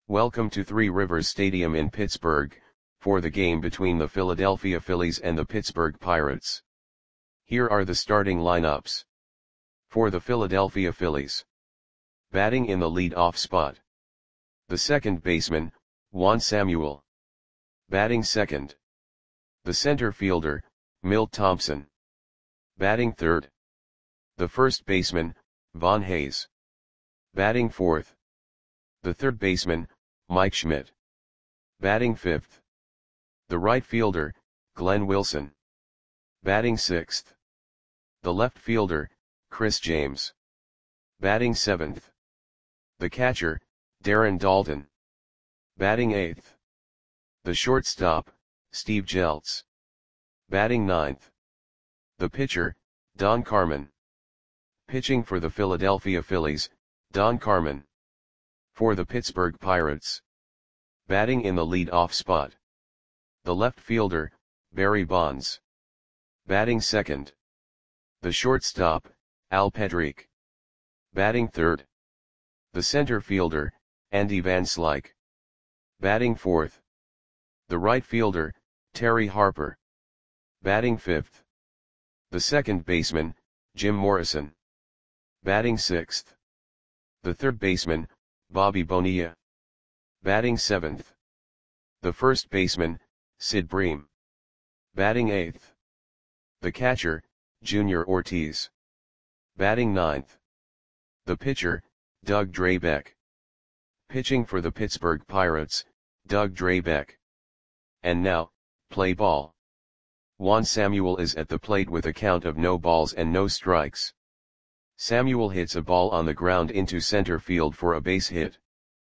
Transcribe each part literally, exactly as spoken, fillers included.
Welcome to Three Rivers Stadium in Pittsburgh, for the game between the Philadelphia Phillies and the Pittsburgh Pirates. Here are the starting lineups. For the Philadelphia Phillies. Batting in the lead-off spot. The second baseman, Juan Samuel. Batting second. The center fielder, Milt Thompson. Batting third. The first baseman, Von Hayes. Batting fourth. The third baseman, Mike Schmidt. Batting fifth. The right fielder, Glenn Wilson. Batting sixth. The left fielder, Chris James. Batting seventh. The catcher, Darren Daulton. Batting eighth. The shortstop, Steve Jeltz. Batting ninth. The pitcher, Don Carmen. Pitching for the Philadelphia Phillies, Don Carmen. For the Pittsburgh Pirates. Batting in the lead-off spot. The left fielder, Barry Bonds. Batting second. The shortstop, Al Pedrique. Batting third. The center fielder, Andy Van Slyke. Batting fourth. The right fielder, Terry Harper. Batting fifth. The second baseman, Jim Morrison. Batting sixth. The third baseman, Bobby Bonilla. Batting seventh. The first baseman, Sid Bream. Batting eighth. The catcher, Junior Ortiz. Batting ninth. The pitcher, Doug Drabek. Pitching for the Pittsburgh Pirates, Doug Drabek. And now, play ball. Juan Samuel is at the plate with a count of no balls and no strikes. Samuel hits a ball on the ground into center field for a base hit.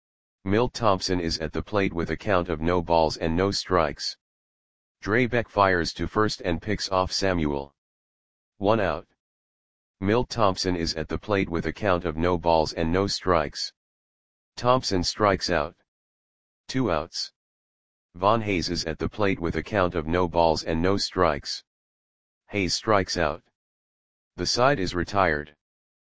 Milt Thompson is at the plate with a count of no balls and no strikes. Drabek fires to first and picks off Samuel. One out. Milt Thompson is at the plate with a count of no balls and no strikes. Thompson strikes out. Two outs. Von Hayes is at the plate with a count of no balls and no strikes. Hayes strikes out. The side is retired.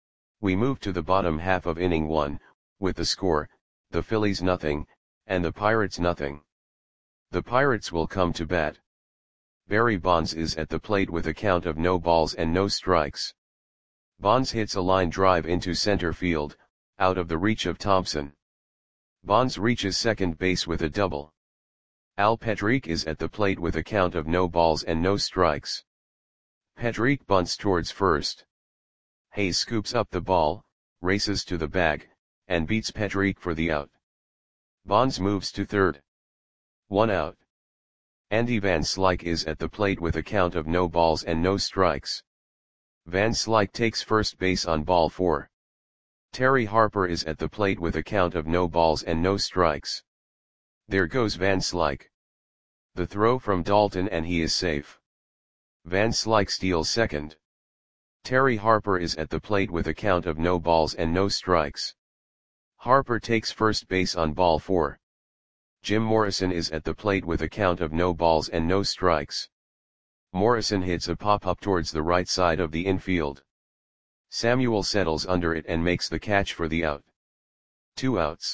We move to the bottom half of inning one, with the score, the Phillies nothing, and the Pirates nothing. The Pirates will come to bat. Barry Bonds is at the plate with a count of no balls and no strikes. Bonds hits a line drive into center field, out of the reach of Thompson. Bonds reaches second base with a double. Al Pedrique is at the plate with a count of no balls and no strikes. Pedrique bunts towards first. Hayes scoops up the ball, races to the bag, and beats Pedrique for the out. Bonds moves to third. One out. Andy Van Slyke is at the plate with a count of no balls and no strikes. Van Slyke takes first base on ball four. Terry Harper is at the plate with a count of no balls and no strikes. There goes Van Slyke. The throw from Daulton and he is safe. Van Slyke steals second. Terry Harper is at the plate with a count of no balls and no strikes. Harper takes first base on ball four. Jim Morrison is at the plate with a count of no balls and no strikes. Morrison hits a pop-up towards the right side of the infield. Samuel settles under it and makes the catch for the out. Two outs.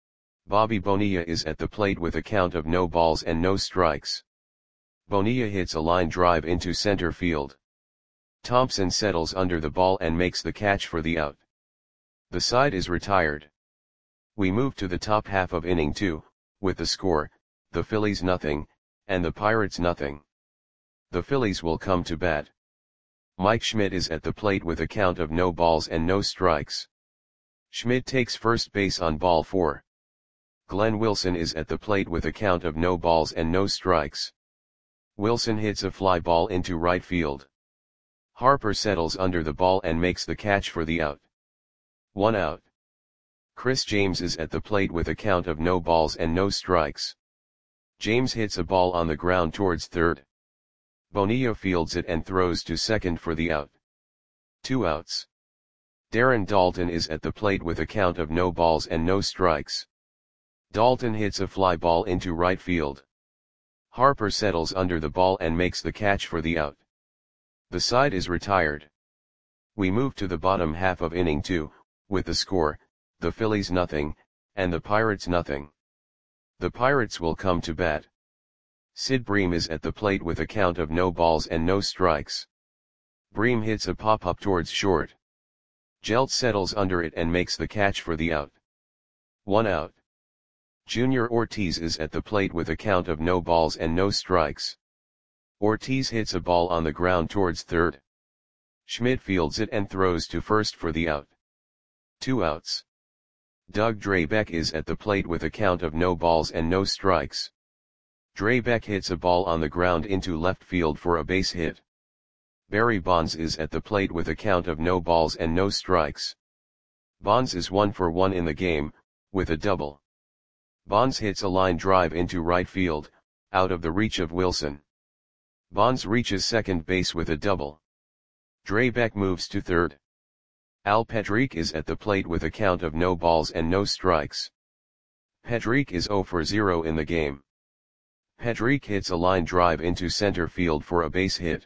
Bobby Bonilla is at the plate with a count of no balls and no strikes. Bonilla hits a line drive into center field. Thompson settles under the ball and makes the catch for the out. The side is retired. We move to the top half of inning two, with the score, the Phillies nothing, and the Pirates nothing. The Phillies will come to bat. Mike Schmidt is at the plate with a count of no balls and no strikes. Schmidt takes first base on ball four. Glenn Wilson is at the plate with a count of no balls and no strikes. Wilson hits a fly ball into right field. Harper settles under the ball and makes the catch for the out. One out. Chris James is at the plate with a count of no balls and no strikes. James hits a ball on the ground towards third. Bonilla fields it and throws to second for the out. Two outs. Darren Daulton is at the plate with a count of no balls and no strikes. Daulton hits a fly ball into right field. Harper settles under the ball and makes the catch for the out. The side is retired. We move to the bottom half of inning two, with the score, the Phillies nothing, and the Pirates nothing. The Pirates will come to bat. Sid Bream is at the plate with a count of no balls and no strikes. Bream hits a pop-up towards short. Jeltz settles under it and makes the catch for the out. One out. Junior Ortiz is at the plate with a count of no balls and no strikes. Ortiz hits a ball on the ground towards third. Schmidt fields it and throws to first for the out. Two outs. Doug Drabek is at the plate with a count of no balls and no strikes. Drabek hits a ball on the ground into left field for a base hit. Barry Bonds is at the plate with a count of no balls and no strikes. Bonds is one for one in the game, with a double. Bonds hits a line drive into right field, out of the reach of Wilson. Bonds reaches second base with a double. Drabek moves to third. Al Pedrique is at the plate with a count of no balls and no strikes. Pedrique is zero for zero in the game. Pedrique hits a line drive into center field for a base hit.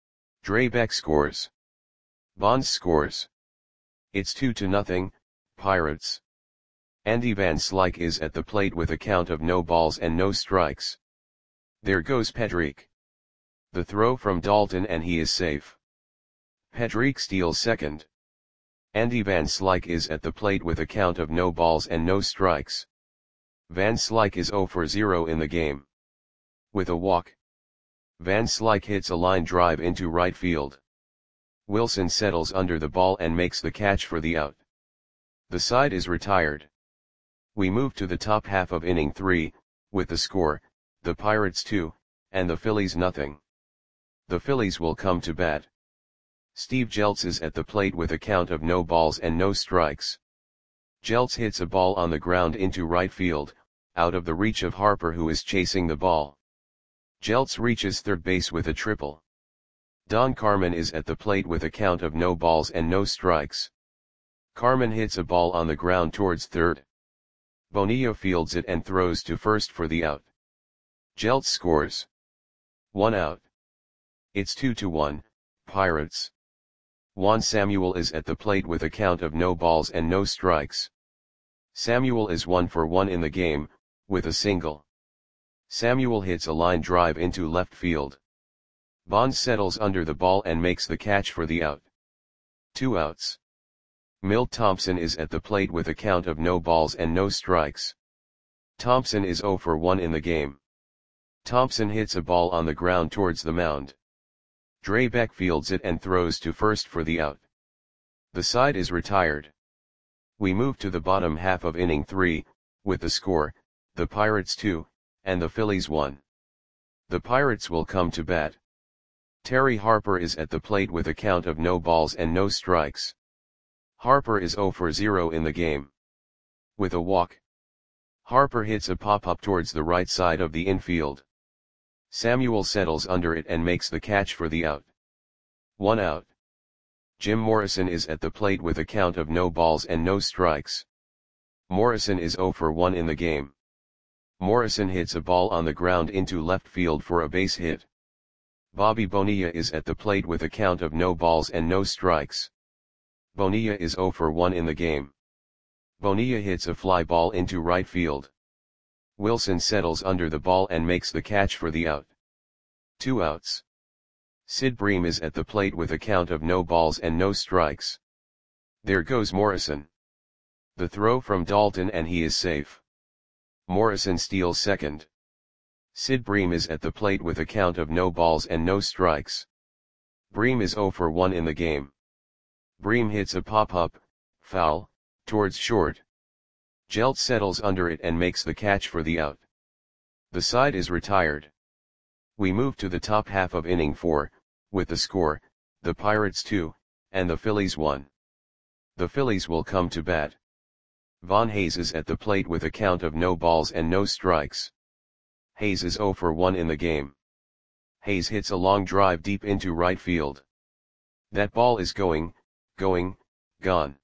Drabek scores. Bonds scores. It's two to nothing, Pirates. Andy Van Slyke is at the plate with a count of no balls and no strikes. There goes Pedrique. The throw from Dalton and he is safe. Pedrique steals second. Andy Van Slyke is at the plate with a count of no balls and no strikes. Van Slyke is zero for zero in the game. With a walk. Van Slyke hits a line drive into right field. Wilson settles under the ball and makes the catch for the out. The side is retired. We move to the top half of inning three, with the score, the Pirates two, and the Phillies nothing. The Phillies will come to bat. Steve Jeltz is at the plate with a count of no balls and no strikes. Jeltz hits a ball on the ground into right field, out of the reach of Harper who is chasing the ball. Jeltz reaches third base with a triple. Don Carmen is at the plate with a count of no balls and no strikes. Carmen hits a ball on the ground towards third. Bonilla fields it and throws to first for the out. Jeltz scores. One out. It's two to one, Pirates. Juan Samuel is at the plate with a count of no balls and no strikes. Samuel is one for one in the game, with a single. Samuel hits a line drive into left field. Bonds settles under the ball and makes the catch for the out. Two outs. Milt Thompson is at the plate with a count of no balls and no strikes. Thompson is zero for one in the game. Thompson hits a ball on the ground towards the mound. Drabek fields it and throws to first for the out. The side is retired. We move to the bottom half of inning three, with the score, the Pirates two, and the Phillies one. The Pirates will come to bat. Terry Harper is at the plate with a count of no balls and no strikes. Harper is zero for zero in the game. With a walk. Harper hits a pop-up towards the right side of the infield. Samuel settles under it and makes the catch for the out. One out. Jim Morrison is at the plate with a count of no balls and no strikes. Morrison is zero for one in the game. Morrison hits a ball on the ground into left field for a base hit. Bobby Bonilla is at the plate with a count of no balls and no strikes. Bonilla is zero for one in the game. Bonilla hits a fly ball into right field. Wilson settles under the ball and makes the catch for the out. Two outs. Sid Bream is at the plate with a count of no balls and no strikes. There goes Morrison. The throw from Dalton and he is safe. Morrison steals second. Sid Bream is at the plate with a count of no balls and no strikes. Bream is zero for one in the game. Bream hits a pop-up, foul, towards short. Jeltz settles under it and makes the catch for the out. The side is retired. We move to the top half of inning four, with the score, the Pirates two, and the Phillies one. The Phillies will come to bat. Von Hayes is at the plate with a count of no balls and no strikes. Hayes is zero for one in the game. Hayes hits a long drive deep into right field. That ball is going, going, gone.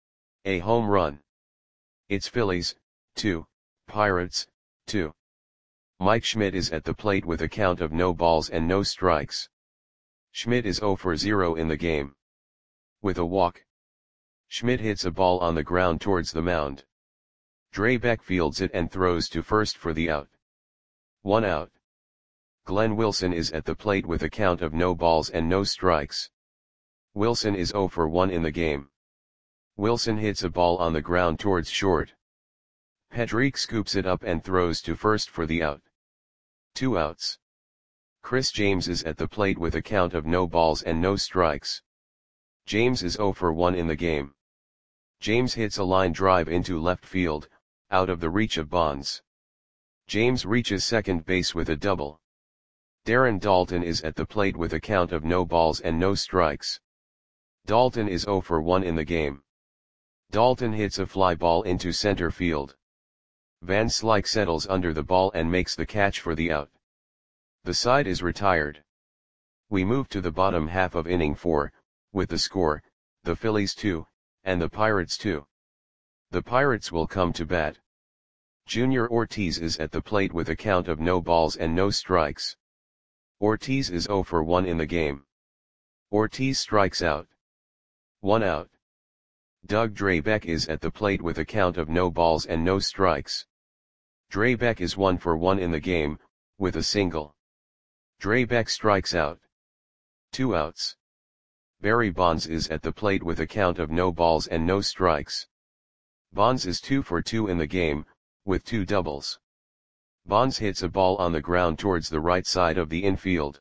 A home run. It's Phillies, two, Pirates, two. Mike Schmidt is at the plate with a count of no balls and no strikes. Schmidt is zero for zero in the game. With a walk. Schmidt hits a ball on the ground towards the mound. Drabek fields it and throws to first for the out. One out. Glenn Wilson is at the plate with a count of no balls and no strikes. Wilson is zero for one in the game. Wilson hits a ball on the ground towards short. Pedrick scoops it up and throws to first for the out. Two outs. Chris James is at the plate with a count of no balls and no strikes. James is zero for one in the game. James hits a line drive into left field, out of the reach of Bonds. James reaches second base with a double. Darren Daulton is at the plate with a count of no balls and no strikes. Daulton is zero for one in the game. Daulton hits a fly ball into center field. Van Slyke settles under the ball and makes the catch for the out. The side is retired. We move to the bottom half of inning four, with the score, the Phillies two, and the Pirates two. The Pirates will come to bat. Junior Ortiz is at the plate with a count of no balls and no strikes. Ortiz is zero for one in the game. Ortiz strikes out. One out. Doug Drabek is at the plate with a count of no balls and no strikes. Drabek is one for one in the game, with a single. Drabek strikes out. Two outs. Barry Bonds is at the plate with a count of no balls and no strikes. Bonds is two for two in the game, with two doubles. Bonds hits a ball on the ground towards the right side of the infield.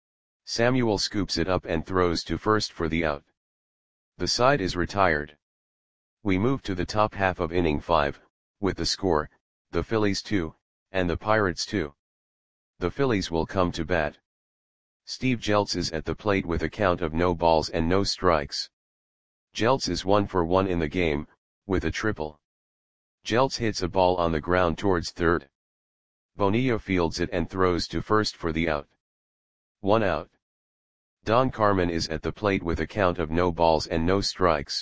Samuel scoops it up and throws to first for the out. The side is retired. We move to the top half of inning five, with the score, the Phillies two, and the Pirates two. The Phillies will come to bat. Steve Jeltz is at the plate with a count of no balls and no strikes. Jeltz is one for one in the game, with a triple. Jeltz hits a ball on the ground towards third. Bonilla fields it and throws to first for the out. One out. Don Carmen is at the plate with a count of no balls and no strikes.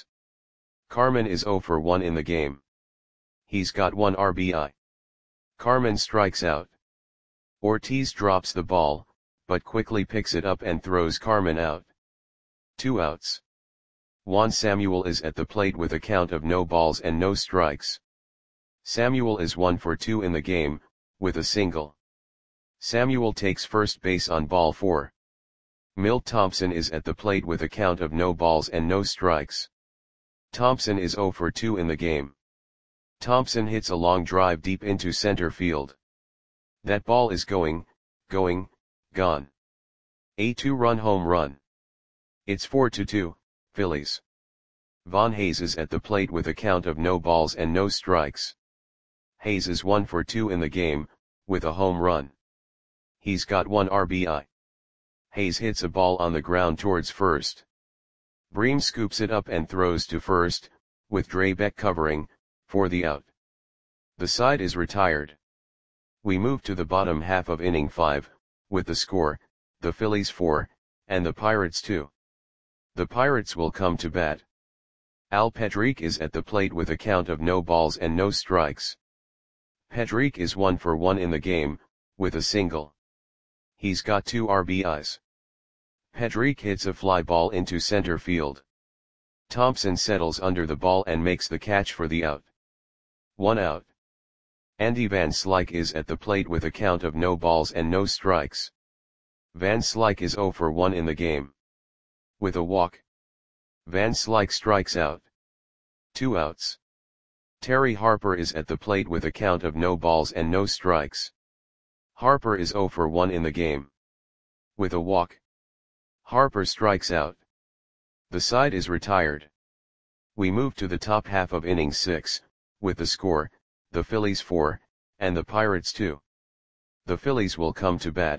Carmen is zero for one in the game. He's got one R B I. Carmen strikes out. Ortiz drops the ball, but quickly picks it up and throws Carmen out. Two outs. Juan Samuel is at the plate with a count of no balls and no strikes. Samuel is one for two in the game, with a single. Samuel takes first base on ball four. Milt Thompson is at the plate with a count of no balls and no strikes. Thompson is zero for two in the game. Thompson hits a long drive deep into center field. That ball is going, going, gone. A two-run home run. It's four to two, Phillies. Von Hayes is at the plate with a count of no balls and no strikes. Hayes is one for two in the game, with a home run. He's got one R B I. Hayes hits a ball on the ground towards first. Bream scoops it up and throws to first, with Drabek covering, for the out. The side is retired. We move to the bottom half of inning five, with the score, the Phillies four, and the Pirates two. The Pirates will come to bat. Al Pedrick is at the plate with a count of no balls and no strikes. Pedrick is one for one in the game, with a single. He's got two R B Is. Pedrick hits a fly ball into center field. Thompson settles under the ball and makes the catch for the out. One out. Andy Van Slyke is at the plate with a count of no balls and no strikes. Van Slyke is zero for one in the game. With a walk. Van Slyke strikes out. Two outs. Terry Harper is at the plate with a count of no balls and no strikes. Harper is zero for one in the game. With a walk. Harper strikes out. The side is retired. We move to the top half of inning six, with the score, the Phillies four, and the Pirates two. The Phillies will come to bat.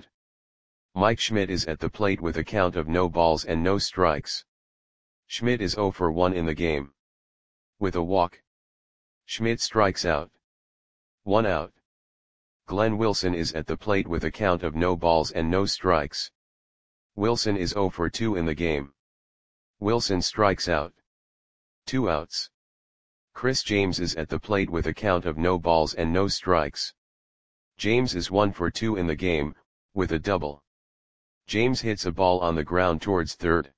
Mike Schmidt is at the plate with a count of no balls and no strikes. Schmidt is zero for one in the game. With a walk. Schmidt strikes out. One out. Glenn Wilson is at the plate with a count of no balls and no strikes. Wilson is zero for two in the game. Wilson strikes out. Two outs. Chris James is at the plate with a count of no balls and no strikes. James is one for two in the game, with a double. James hits a ball on the ground towards third.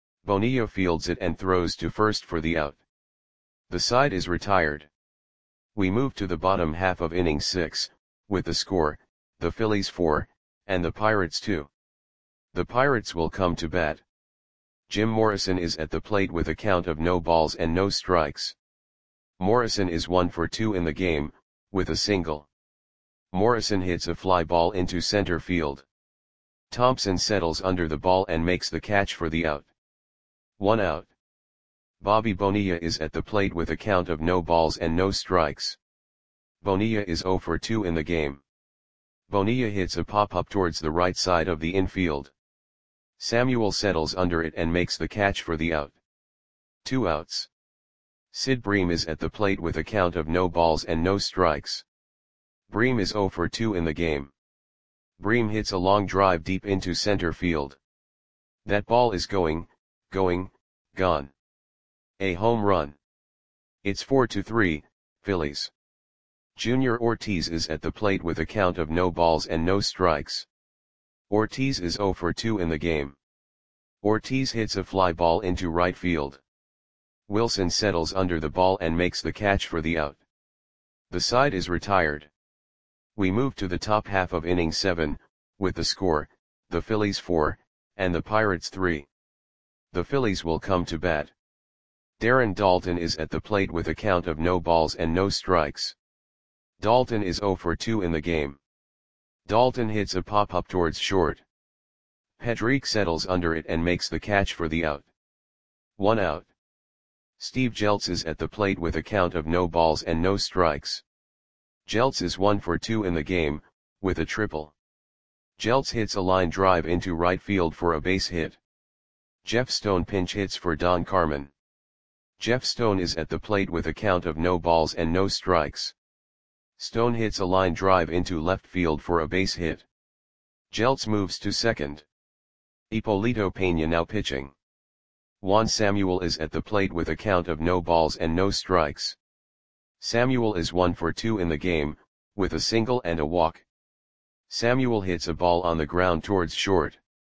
Bonilla fields it and throws to first for the out. The side is retired. We move to the bottom half of inning six, with the score, the Phillies four, and the Pirates two. The Pirates will come to bat. Jim Morrison is at the plate with a count of no balls and no strikes. Morrison is one for two in the game, with a single. Morrison hits a fly ball into center field. Thompson settles under the ball and makes the catch for the out. One out. Bobby Bonilla is at the plate with a count of no balls and no strikes. Bonilla is zero for two in the game. Bonilla hits a pop-up towards the right side of the infield. Samuel settles under it and makes the catch for the out. Two outs. Sid Bream is at the plate with a count of no balls and no strikes. Bream is zero for two in the game. Bream hits a long drive deep into center field. That ball is going, going, gone. A home run. It's four to three, Phillies. Junior Ortiz is at the plate with a count of no balls and no strikes. Ortiz is zero for two in the game. Ortiz hits a fly ball into right field. Wilson settles under the ball and makes the catch for the out. The side is retired. We move to the top half of inning seven, with the score, the Phillies four, and the Pirates three. The Phillies will come to bat. Darren Daulton is at the plate with a count of no balls and no strikes. Daulton is zero for two in the game. Daulton hits a pop-up towards short. Pedrick settles under it and makes the catch for the out. One out. Steve Jeltz is at the plate with a count of no balls and no strikes. Jeltz is one for two in the game, with a triple. Jeltz hits a line drive into right field for a base hit. Jeff Stone pinch hits for Don Carmen. Jeff Stone is at the plate with a count of no balls and no strikes. Stone hits a line drive into left field for a base hit. Jeltz moves to second. Hipólito Peña now pitching. Juan Samuel is at the plate with a count of no balls and no strikes. Samuel is one for two in the game, with a single and a walk. Samuel hits a ball on the ground towards short.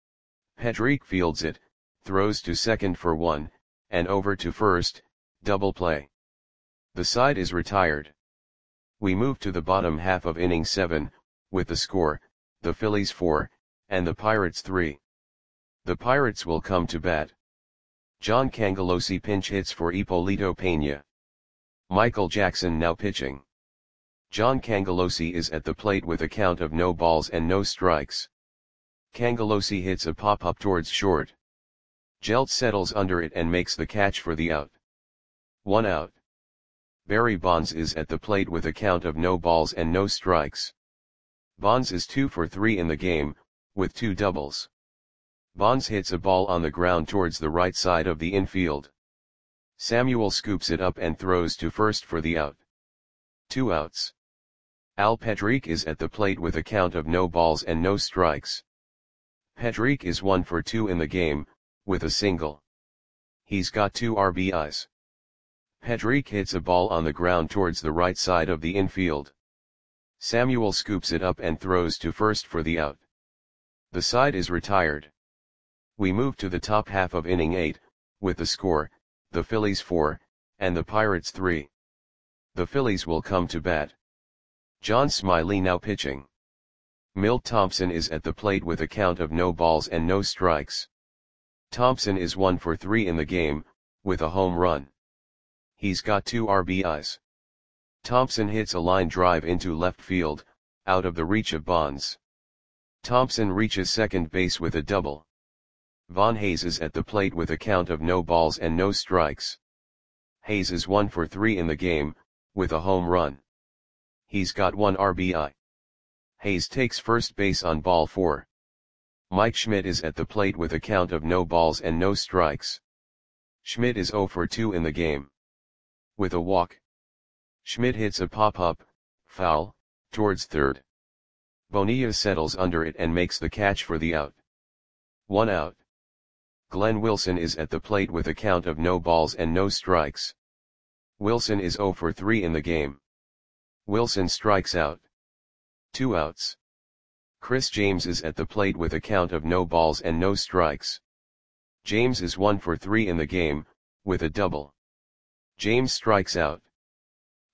Pedrick fields it, throws to second for one, and over to first, double play. The side is retired. We move to the bottom half of inning seven, with the score, the Phillies four, and the Pirates three. The Pirates will come to bat. John Cangelosi pinch hits for Hipólito Peña. Michael Jackson now pitching. John Cangelosi is at the plate with a count of no balls and no strikes. Cangelosi hits a pop-up towards short. Jeltz settles under it and makes the catch for the out. One out. Barry Bonds is at the plate with a count of no balls and no strikes. Bonds is two for three in the game, with two doubles. Bonds hits a ball on the ground towards the right side of the infield. Samuel scoops it up and throws to first for the out. Two outs. Al Pedrick is at the plate with a count of no balls and no strikes. Pedrick is one for two in the game, with a single. He's got two R B Is. Pedrick hits a ball on the ground towards the right side of the infield. Samuel scoops it up and throws to first for the out. The side is retired. We move to the top half of inning eight, with the score, the Phillies four, and the Pirates three. The Phillies will come to bat. John Smiley now pitching. Milt Thompson is at the plate with a count of no balls and no strikes. Thompson is one for three in the game, with a home run. He's got two R B Is. Thompson hits a line drive into left field, out of the reach of Bonds. Thompson reaches second base with a double. Von Hayes is at the plate with a count of no balls and no strikes. Hayes is one for three in the game, with a home run. He's got one R B I. Hayes takes first base on ball four. Mike Schmidt is at the plate with a count of no balls and no strikes. Schmidt is zero for two in the game. With a walk. Schmidt hits a pop-up, foul, towards third. Bonilla settles under it and makes the catch for the out. One out. Glenn Wilson is at the plate with a count of no balls and no strikes. Wilson is zero for three in the game. Wilson strikes out. Two outs. Chris James is at the plate with a count of no balls and no strikes. James is one for three in the game, with a double. James strikes out.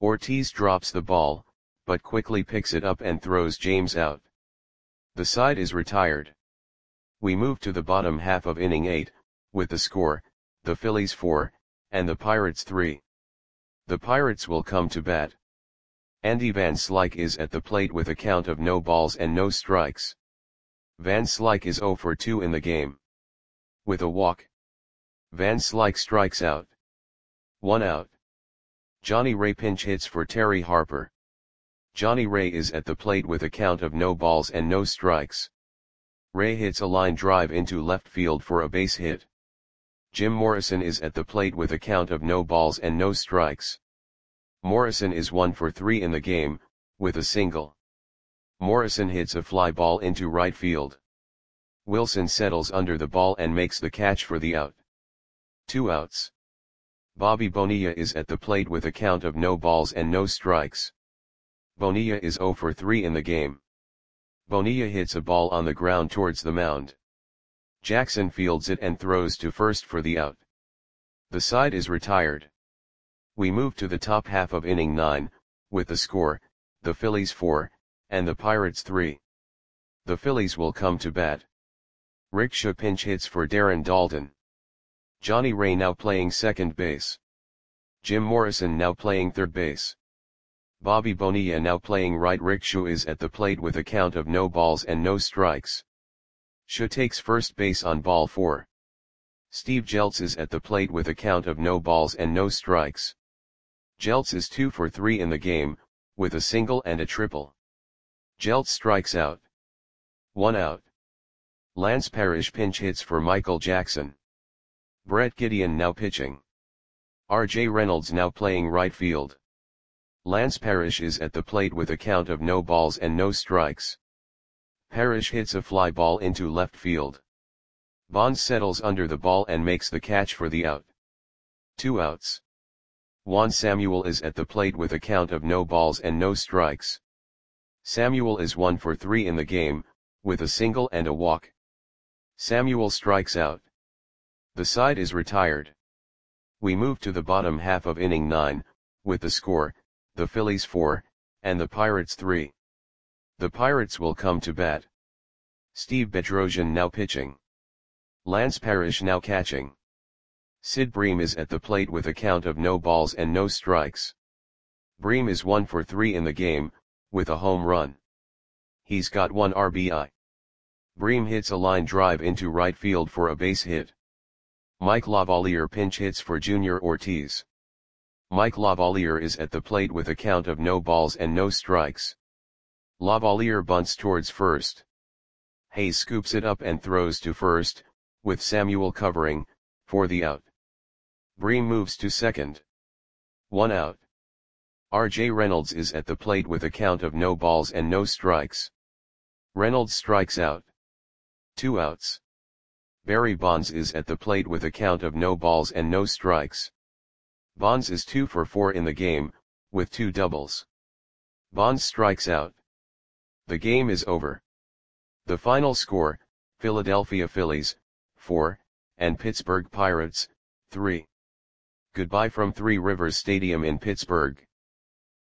Ortiz drops the ball, but quickly picks it up and throws James out. The side is retired. We move to the bottom half of inning eight, with the score, the Phillies four, and the Pirates three. The Pirates will come to bat. Andy Van Slyke is at the plate with a count of no balls and no strikes. Van Slyke is zero for two in the game. With a walk, Van Slyke strikes out. One out. Johnny Ray pinch hits for Terry Harper. Johnny Ray is at the plate with a count of no balls and no strikes. Ray hits a line drive into left field for a base hit. Jim Morrison is at the plate with a count of no balls and no strikes. Morrison is one for three in the game, with a single. Morrison hits a fly ball into right field. Wilson settles under the ball and makes the catch for the out. Two outs. Bobby Bonilla is at the plate with a count of no balls and no strikes. Bonilla is zero for three in the game. Bonilla hits a ball on the ground towards the mound. Jackson fields it and throws to first for the out. The side is retired. We move to the top half of inning nine, with the score, the Phillies four, and the Pirates three. The Phillies will come to bat. Rick Shaw pinch hits for Darren Daulton. Johnny Ray now playing second base. Jim Morrison now playing third base. Bobby Bonilla now playing right. Rick Shaw is at the plate with a count of no balls and no strikes. Shaw takes first base on ball four. Steve Jeltz is at the plate with a count of no balls and no strikes. Jeltz is two for three in the game, with a single and a triple. Jeltz strikes out. One out. Lance Parrish pinch hits for Michael Jackson. Brett Gideon now pitching. R J Reynolds now playing right field. Lance Parrish is at the plate with a count of no balls and no strikes. Parrish hits a fly ball into left field. Bonds settles under the ball and makes the catch for the out. Two outs. Juan Samuel is at the plate with a count of no balls and no strikes. Samuel is one for three in the game, with a single and a walk. Samuel strikes out. The side is retired. We move to the bottom half of inning nine, with the score, the Phillies four, and the Pirates three. The Pirates will come to bat. Steve Bedrosian now pitching. Lance Parrish now catching. Sid Bream is at the plate with a count of no balls and no strikes. Bream is one for three in the game, with a home run. He's got one R B I. Bream hits a line drive into right field for a base hit. Mike Lavalier pinch hits for Junior Ortiz. Mike Lavalier is at the plate with a count of no balls and no strikes. Lavalier bunts towards first. Hayes scoops it up and throws to first, with Samuel covering, for the out. Bream moves to second. One out. R J Reynolds is at the plate with a count of no balls and no strikes. Reynolds strikes out. Two outs. Barry Bonds is at the plate with a count of no balls and no strikes. Bonds is two for four in the game, with two doubles. Bonds strikes out. The game is over. The final score, Philadelphia Phillies, four, and Pittsburgh Pirates, three. Goodbye from Three Rivers Stadium in Pittsburgh.